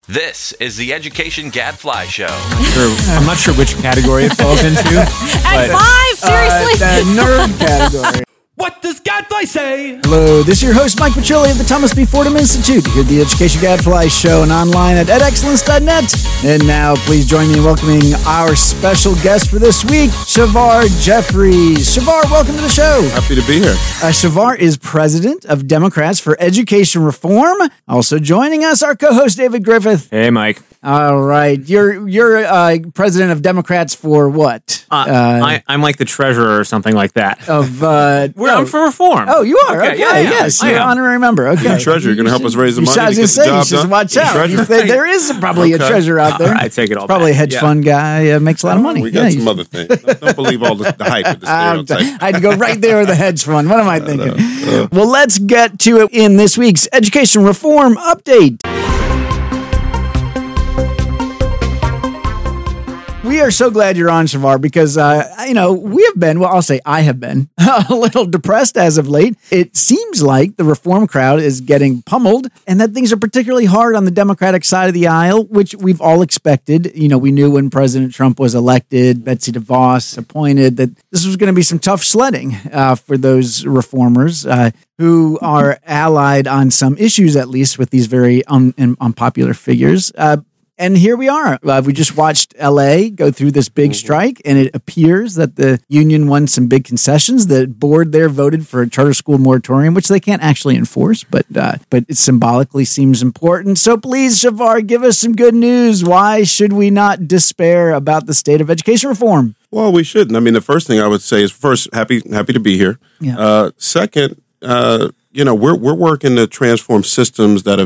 This is the Education Gadfly Show. I'm not sure which category it falls into. At 5, seriously? The nerd category. What does Gadfly say? Hello, this is your host, Mike Pachilli of the Thomas B. Fordham Institute, here at the Education Gadfly Show and online at edexcellence.net. And now, please join me in welcoming our special guest for this week, Shavar Jeffries. Shavar, welcome to the show. Happy to be here. Shavar is president of Democrats for Education Reform. Also joining us, our co-host, David Griffith. Hey, Mike. All right. You're president of Democrats for what? I'm like the treasurer or something like that. I'm for reform. Oh, you are? Okay. Yeah. Yes, you're an honorary member. Okay. You're the treasurer. You're going to help us raise the money I was to going get to the say, job you should done? watch out. There is probably a treasurer out there. I take it all Probably back. a hedge fund guy, makes a lot of money. We got some other things. Don't believe all the hype with the stereotype. I'd go right there with the hedge fund. What am I thinking? Well, let's get to it in this week's Education Reform Update. We are so glad you're on, Shavar, because, we have been, well, I'll say I have been a little depressed as of late. It seems like the reform crowd is getting pummeled and that things are particularly hard on the Democratic side of the aisle, which we've all expected. You know, we knew when President Trump was elected, Betsy DeVos appointed, that this was going to be some tough sledding for those reformers who are allied on some issues, at least, with these very unpopular figures. And here we are. We just watched LA go through this big strike, and it appears that the union won some big concessions. The board there voted for a charter school moratorium, which they can't actually enforce, but it symbolically seems important. So please, Shavar, give us some good news. Why should we not despair about the state of education reform? Well, we shouldn't. I mean, the first thing I would say is, first, happy to be here. Yeah. Second, we're working to transform systems that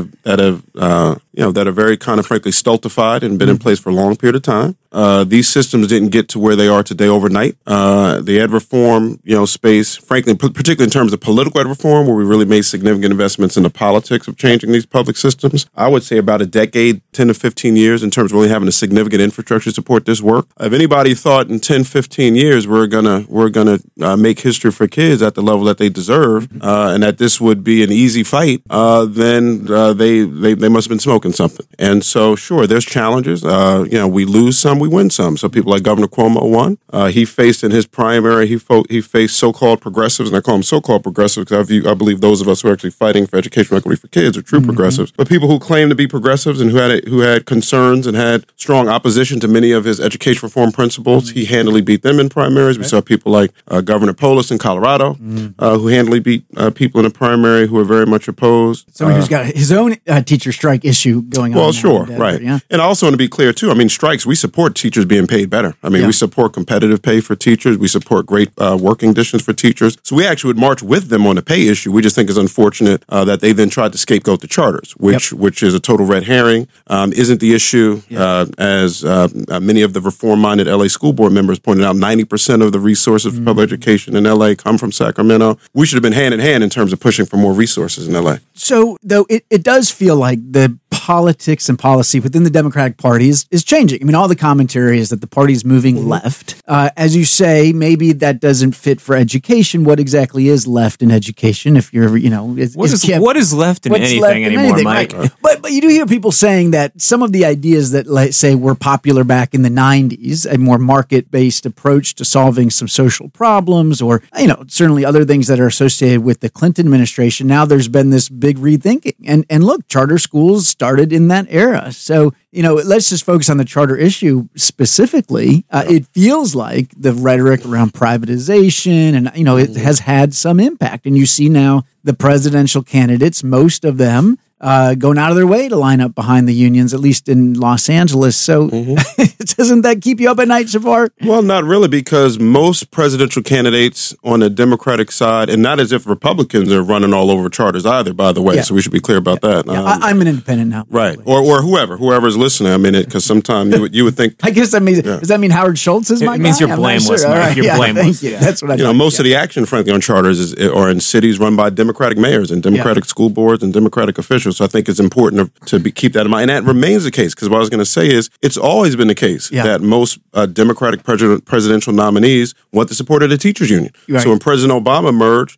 are very kind of frankly stultified and been in place for a long period of time. These systems didn't get to where they are today overnight. The ed reform, space, frankly, particularly in terms of political ed reform, where we really made significant investments in the politics of changing these public systems. I would say about a decade, 10 to 15 years in terms of really having a significant infrastructure to support this work. If anybody thought in 10, 15 years we're gonna make history for kids at the level that they deserve, and that this would be an easy fight, then they must have been smoking something. And so, sure, there's challenges. We lose some, we win some. So people like Governor Cuomo won. He faced in his primary, he faced so-called progressives, and I call them so-called progressives because I believe those of us who are actually fighting for educational equity for kids are true progressives. But people who claim to be progressives and who had concerns and had strong opposition to many of his education reform principles, he handily beat them in primaries. We saw people like Governor Polis in Colorado, who handily beat people in a primary who are very much opposed. Someone who's got his own teacher strike issue going on. Well, sure, right. Yeah. And I also want to be clear, too. I mean, strikes, we support teachers being paid better. I mean, we support competitive pay for teachers. We support great working conditions for teachers. So we actually would march with them on the pay issue. We just think it's unfortunate that they then tried to scapegoat the charters, which is a total red herring, isn't the issue. As many of the reform-minded LA school board members pointed out, 90% of the resources for public education in LA come from Sacramento. We should have been hand in hand in terms of pushing for more resources in LA. So, though, it does feel like the politics and policy within the Democratic Party is changing. I mean, all the commentary is that the party is moving left. As you say, maybe that doesn't fit for education. What exactly is left in education? If you're, what is left in anything anymore, Mike? Right. But you do hear people saying that some of the ideas that, let's say, were popular back in the 90s, a more market-based approach to solving some social problems, or certainly other things that are associated with the Clinton administration. Now there's been this big rethinking, and look, charter schools started in that era. So, let's just focus on the charter issue specifically. It feels like the rhetoric around privatization and, it has had some impact. And you see now the presidential candidates, most of them, going out of their way to line up behind the unions, at least in Los Angeles. So doesn't that keep you up at night, Shavar? Well, not really, because most presidential candidates on the Democratic side, and not as if Republicans are running all over charters either, by the way, so we should be clear about that. Yeah. I'm an independent now. Right. Or whoever's listening. I mean, because sometimes you would think... I guess that means, does that mean Howard Schultz is my guy? It means you're blameless, sure. Mike. Right. You're blameless. Thank you. That's what I thought. Most of the action, frankly, on charters are in cities run by Democratic mayors and Democratic school boards and Democratic officials. So I think it's important to keep that in mind. And that remains the case, because what I was going to say is it's always been the case. case that most Democratic presidential nominees want the support of the teachers union. Right. So when President Obama emerged,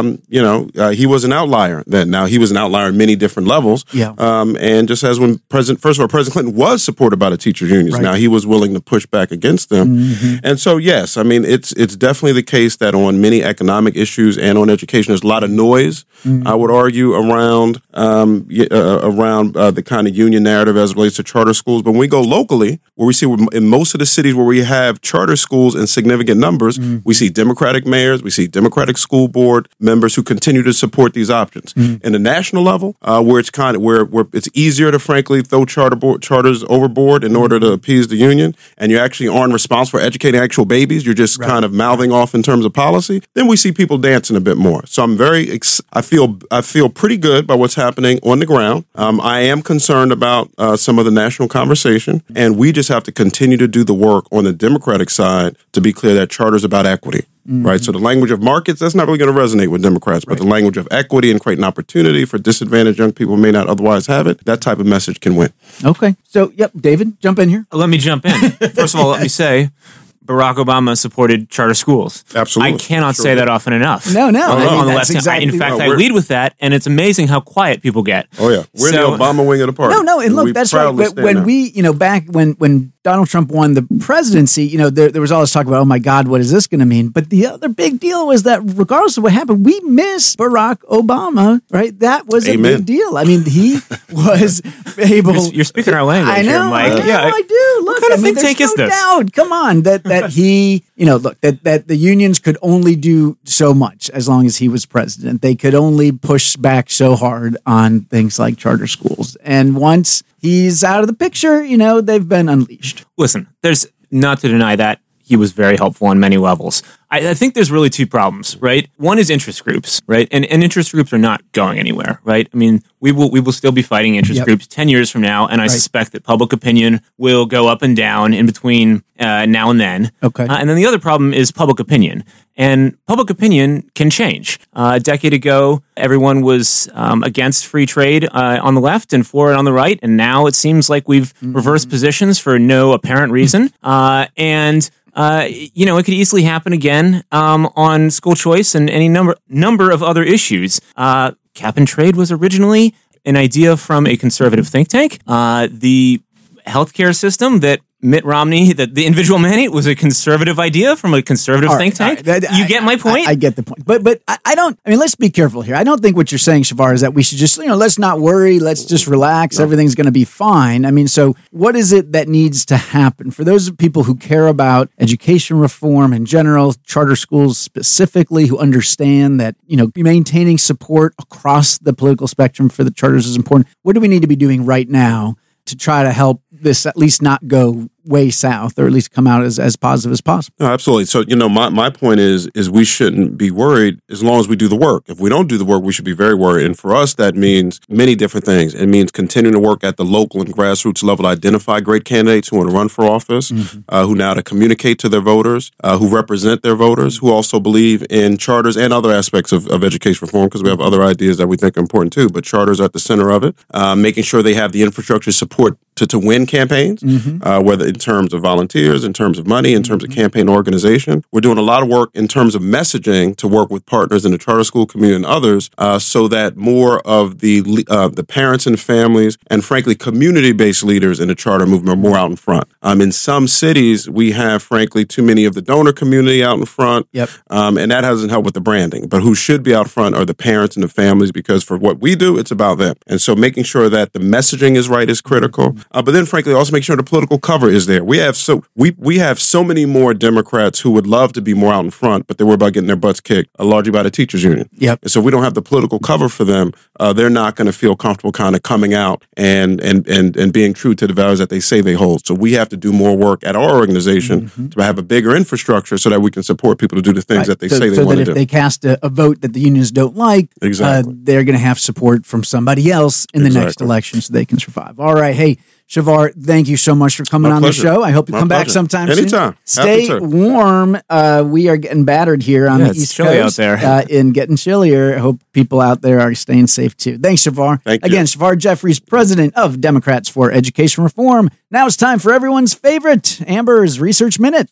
he was an outlier then. Now, he was an outlier in many different levels. Yeah. And just as when President Clinton was supported by the teachers unions, now he was willing to push back against them. Mm-hmm. And so, yes, I mean, it's definitely the case that on many economic issues and on education, there's a lot of noise, I would argue, around the kind of union narrative as it relates to charter schools. But when we go locally, where we see in most of the cities where we have charter schools in significant numbers, we see Democratic mayors, we see Democratic school board members who continue to support these options. In the national level, where it's kind of where it's easier to frankly throw charters overboard in order to appease the union, and you actually aren't responsible for educating actual babies, you're just kind of mouthing off in terms of policy, then we see people dancing a bit more. So I'm I feel pretty good about what's happening on the ground. I am concerned about some of the national conversation, and we just have to continue to do the work on the Democratic side to be clear that charter is about equity. Right. So the language of markets, that's not really going to resonate with Democrats, but the language of equity and creating opportunity for disadvantaged young people who may not otherwise have it, that type of message can win. Okay. So, David, jump in here. Let me jump in. First of all, let me say, Barack Obama supported charter schools. Absolutely. I cannot say that often enough. No. On the left exactly, in fact, I lead with that, and it's amazing how quiet people get. Oh, yeah. We're the Obama wing of the party. No, and look, that's right. When we, back when Donald Trump won the presidency, there was all this talk about, oh my God, what is this going to mean? But the other big deal was that regardless of what happened, we miss Barack Obama, right? That was a big deal. I mean, he was able. You're speaking our language. I know, here, Mike. I do. Look, what kind of think tank is this? Doubt. Come on, that he, that the unions could only do so much as long as he was president. They could only push back so hard on things like charter schools, and once he's out of the picture, they've been unleashed. Listen, there's not to deny that he was very helpful on many levels. I think there's really two problems, right? One is interest groups, right? And interest groups are not going anywhere, right? I mean, we will still be fighting interest groups 10 years from now, and I suspect that public opinion will go up and down in between now and then. Okay. And then the other problem is public opinion. And public opinion can change. A decade ago, everyone was against free trade on the left and for it on the right, and now it seems like we've reversed positions for no apparent reason. It could easily happen again on school choice and any number of other issues. Cap and trade was originally an idea from a conservative think tank. The healthcare system that Mitt Romney, the individual mandate, was a conservative idea from a conservative think tank. You get my point? I get the point. But I don't, let's be careful here. I don't think what you're saying, Shavar, is that we should just, let's not worry. Let's just relax. No. Everything's going to be fine. So what is it that needs to happen? For those people who care about education reform in general, charter schools specifically, who understand that, maintaining support across the political spectrum for the charters is important. What do we need to be doing right now to try to help this at least not go way south, or at least come out as positive as possible? No, absolutely. So, my point is we shouldn't be worried as long as we do the work. If we don't do the work, we should be very worried. And for us, that means many different things. It means continuing to work at the local and grassroots level to identify great candidates who want to run for office, who now to communicate to their voters, who represent their voters, who also believe in charters and other aspects of education reform, because we have other ideas that we think are important too, but charters are at the center of it, making sure they have the infrastructure support to win campaigns, whether in terms of volunteers, in terms of money, in terms of campaign organization. We're doing a lot of work in terms of messaging to work with partners in the charter school community and others, so that more of the parents and families and, frankly, community-based leaders in the charter movement are more out in front. In some cities, we have, frankly, too many of the donor community out in front, and that hasn't helped with the branding. But who should be out front are the parents and the families, because for what we do, it's about them. And so making sure that the messaging is right is critical. But then, frankly, also make sure the political cover is there. We have so many more Democrats who would love to be more out in front, but they worry about getting their butts kicked, largely by the teachers union. And so if we don't have the political cover for them, they're not going to feel comfortable kind of coming out and being true to the values that they say they hold. So we have to do more work at our organization to have a bigger infrastructure so that we can support people to do the things that they say they want to do. So that if they cast a vote that the unions don't like, they're going to have support from somebody else in the next election so they can survive. All right. Hey, Shavar, thank you so much for coming My on pleasure. the show. I hope you My come back pleasure. sometime Anytime. soon. Happy Stay to. warm. We are getting battered here on the it's East chilly Coast. out there. And getting chillier. I hope people out there are staying safe too. Thanks, Shavar. Thank you. Again, Shavar Jeffries, president of Democrats for Education Reform. Now it's time for everyone's favorite, Amber's Research Minute.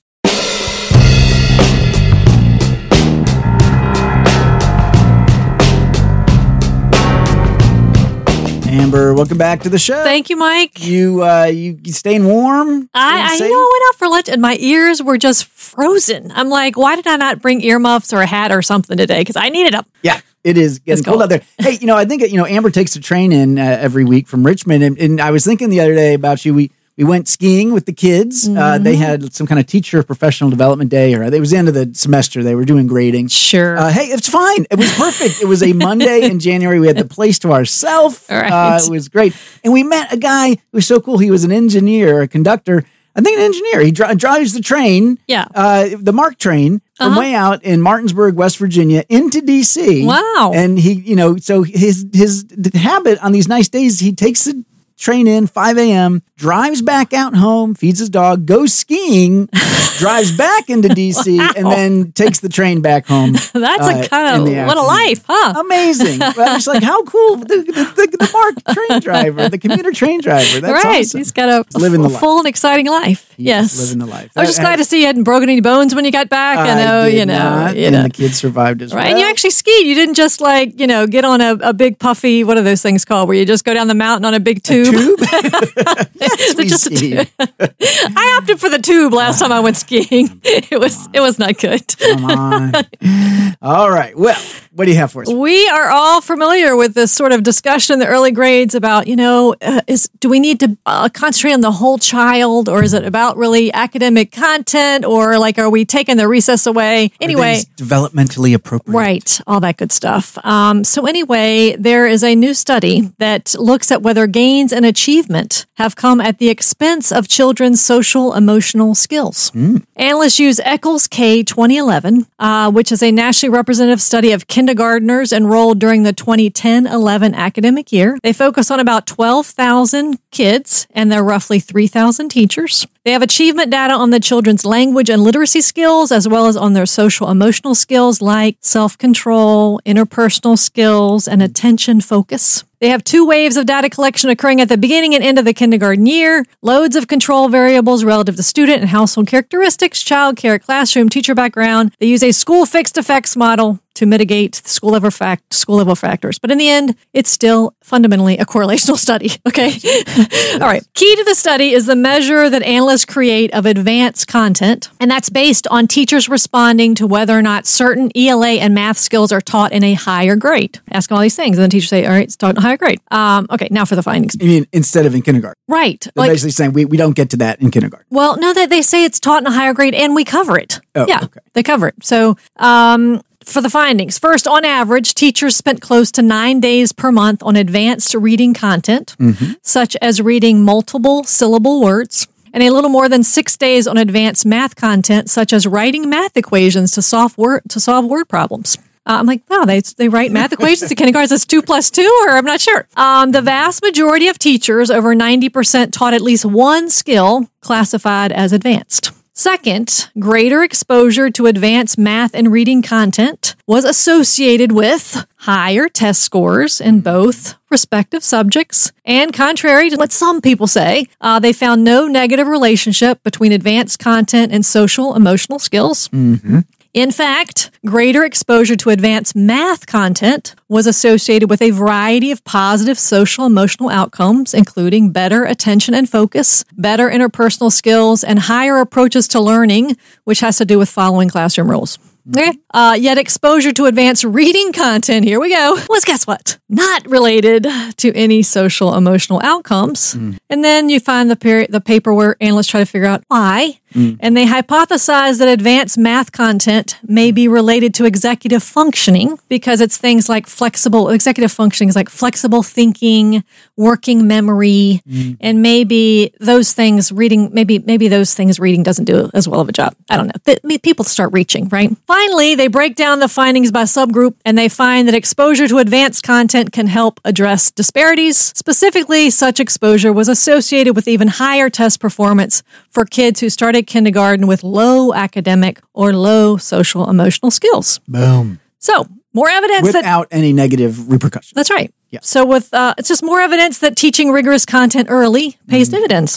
Amber, welcome back to the show. Thank you, Mike. You staying warm? I Staying you know, safe? I went out for lunch and my ears were just frozen. I'm like, why did I not bring earmuffs or a hat or something today? Because I needed them. Yeah, it is getting It's cold cold. out there. Hey, I think Amber takes the train in every week from Richmond, and I was thinking the other day about you. We went skiing with the kids. Mm-hmm. They had some kind of teacher professional development day, or it was the end of the semester. They were doing grading. Sure. Hey, it's fine. It was perfect. It was a Monday in January. We had the place to ourselves. All right. It was great. And we met a guy who was so cool. He was an engineer, a conductor. I think an engineer. He drives the train, Yeah. the MARC train, from way out in Martinsburg, West Virginia, into D.C. Wow. And he, so his habit on these nice days, he takes the train in 5 a.m., drives back out home, feeds his dog, goes skiing, drives back into D.C., and then takes the train back home. That's a in kind the of, what a afternoon. life, huh? Amazing. But I was like, how cool. The MARC train driver, the commuter train driver. That's right. awesome. He's got a living the life. full and exciting life. He's yes. living the life. I was just glad to see you hadn't broken any bones when you got back. I know, did you know. not, You and know. the kids survived as Right. well. And you actually skied. You didn't just get on a big puffy, what are those things called, where you just go down the mountain on a big tube? Tube? Yes, we Just a skied. I opted for the tube last time I went skiing. It was not good. Come on. All right. Well, what do you have for us? We are all familiar with this sort of discussion in the early grades about, do we need to concentrate on the whole child, or is it about really academic content, or are we taking the recess away? Anyway, Everything's developmentally appropriate. right, all that good stuff. So anyway, there is a new study that looks at whether gains in achievement have come at the expense of children's social emotional skills. Analysts use Eccles K 2011, which is a nationally representative study of kindergartners enrolled during the 2010-11 academic year. They focus on about 12,000 kids, and they're roughly 3,000 teachers. They have achievement data on the children's language and literacy skills, as well as on their social emotional skills like self-control, interpersonal skills, and attention focus. They have 2 waves of data collection occurring at the beginning and end of the kindergarten year, loads of control variables relative to student and household characteristics, child care, classroom, teacher background. They use a school fixed effects model to mitigate the school level factors. But in the end, it's still fundamentally a correlational study, okay? All right. Key to the study is the measure that analysts create of advanced content, and that's based on teachers responding to whether or not certain ELA and math skills are taught in a higher grade. Ask them all these things, and then teachers say, all right, it's taught in a higher grade. Okay, now for the findings. You mean instead of in kindergarten? Right. They're basically saying we don't get to that in kindergarten. Well, no, that they say it's taught in a higher grade, and we cover it. Oh, yeah, okay. they cover it. So, for the findings, first, on average, teachers spent close to 9 days per month on advanced reading content, such as reading multiple syllable words, and a little more than 6 days on advanced math content, such as writing math equations to solve word problems. I'm like, wow, they write math equations in kindergarten. That's 2 + 2, or I'm not sure. The vast majority of teachers, over 90%, taught at least one skill classified as advanced. Second, greater exposure to advanced math and reading content was associated with higher test scores in both respective subjects. And contrary to what some people say, they found no negative relationship between advanced content and social emotional skills. In fact, greater exposure to advanced math content was associated with a variety of positive social emotional outcomes, including better attention and focus, better interpersonal skills, and higher approaches to learning, which has to do with following classroom rules. Okay. Yet exposure to advanced reading content, here we go, was, guess what? Not related to any social emotional outcomes. And then you find the paper where analysts try to figure out why. And they hypothesize that advanced math content may be related to executive functioning because it's things like executive functioning is like flexible thinking, working memory, and maybe those things reading, maybe those things reading doesn't do as well of a job. I don't know. People start reaching, right? Finally, they break down the findings by subgroup, and they find that exposure to advanced content can help address disparities. Specifically, such exposure was associated with even higher test performance for kids who started kindergarten with low academic or low social emotional skills. Boom. So, more evidence Without any negative repercussions. That's right. Yeah. So it's just more evidence that teaching rigorous content early pays dividends.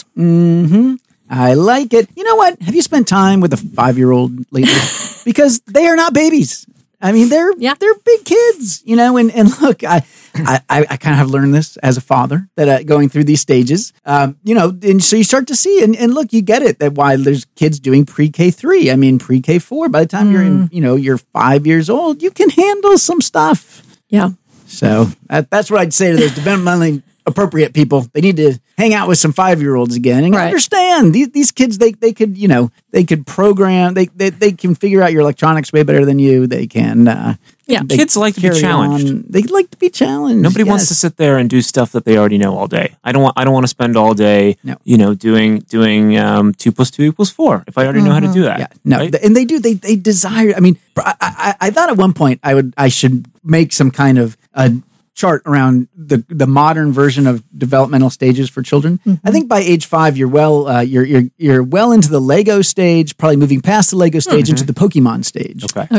I like it. You know what? Have you spent time with a 5-year-old lately? Because they are not babies. I mean, they're big kids, you know. And look, I kind of have learned this as a father that going through these stages, you know, and so you start to see and look, you get it that why there's kids doing pre-K 3. I mean, pre-K 4. By the time you're in, you know, you're 5 years old, you can handle some stuff. Yeah. So that's what I'd say to those developmentally appropriate people. They need to hang out with some 5-year-olds again and understand these kids. They could, you know, they could program. They can figure out your electronics way better than you. They can. Kids like to be challenged. They like to be challenged. Nobody wants to sit there and do stuff that they already know all day. I don't want to spend all day, you know, doing 2 + 2 = 4 if I already know how to do that. Yeah, no, right? And they do. They desire. I mean, I thought at one point I should make some kind of a chart around the modern version of developmental stages for children. I think by age 5, you're you're well into the Lego stage, probably moving past the Lego stage into the Pokemon stage. Okay.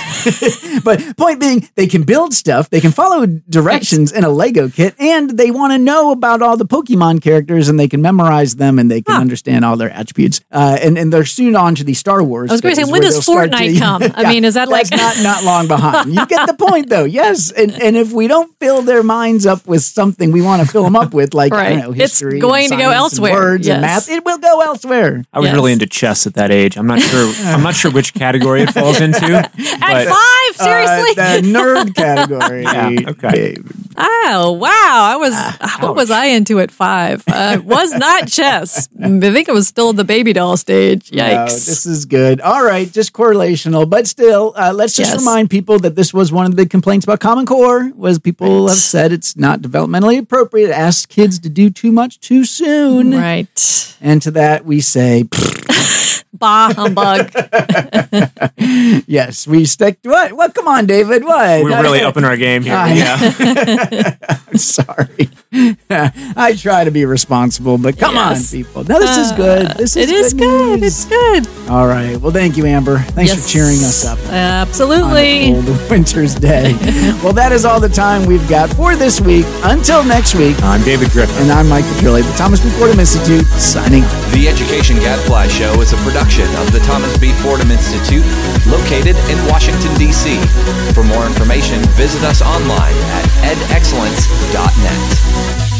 But point being, they can build stuff, they can follow directions in a Lego kit, and they want to know about all the Pokemon characters, and they can memorize them, and they can understand all their attributes. And they're soon on to the Star Wars. I was going to say, when does Fortnite come? I mean, is that like not long behind? You get the point, though. Yes, and if we don't fill their minds up with something we want to fill them up with, like I don't know, history, it's going to go elsewhere. And words and math, it will go elsewhere. I was really into chess at that age. I'm not sure which category it falls into. At 5, seriously, the nerd category. Yeah, okay. Oh wow! What was I into at 5? Was not chess. I think it was still the baby doll stage. Yikes! No, this is good. All right, just correlational, but still, let's just remind people that this was one of the big complaints about Common Core. Was people have said it's not developmentally appropriate to ask kids to do too much too soon. Right. And to that we say, bah humbug. Yes, we stick to what? Well, come on, David. What? We're really upping our game here. I'm sorry. I try to be responsible, but come on, people. No, this is good. This is good. news. It's good. All right. Well, thank you, Amber. Thanks for cheering us up. Absolutely. On a cold winter's day. Well, that is all the time we've got for this week. Until next week, I'm David Griffin. and I'm Mike Petrilli, the Thomas B. Fordham Institute, signing off. The Education Gadfly Show is a production of the Thomas B. Fordham Institute, located in Washington, D.C. For more information, visit us online at edexcellence.net.